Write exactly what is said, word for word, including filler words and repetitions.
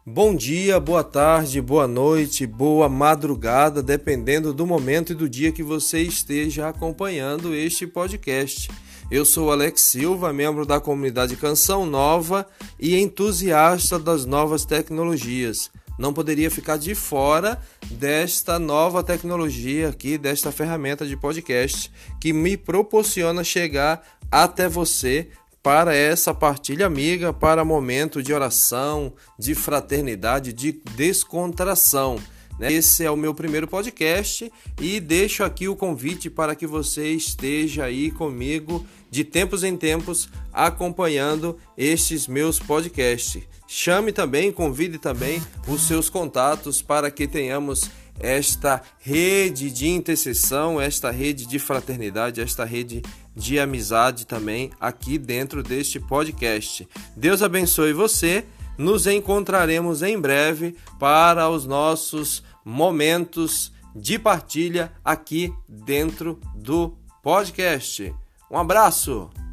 Bom dia, boa tarde, boa noite, boa madrugada, dependendo do momento e do dia que você esteja acompanhando este podcast. Eu sou Alex Silva, membro da comunidade Canção Nova e entusiasta das novas tecnologias. Não poderia ficar de fora desta nova tecnologia aqui, desta ferramenta de podcast que me proporciona chegar até você para essa partilha amiga, para momento de oração, de fraternidade, de descontração. Esse é o meu primeiro podcast e deixo aqui o convite para que você esteja aí comigo de tempos em tempos acompanhando estes meus podcasts. Chame também, convide também os seus contatos para que tenhamos esta rede de intercessão, esta rede de fraternidade, esta rede de amizade também aqui dentro deste podcast. Deus abençoe você. Nos encontraremos em breve para os nossos momentos de partilha aqui dentro do podcast. Um abraço!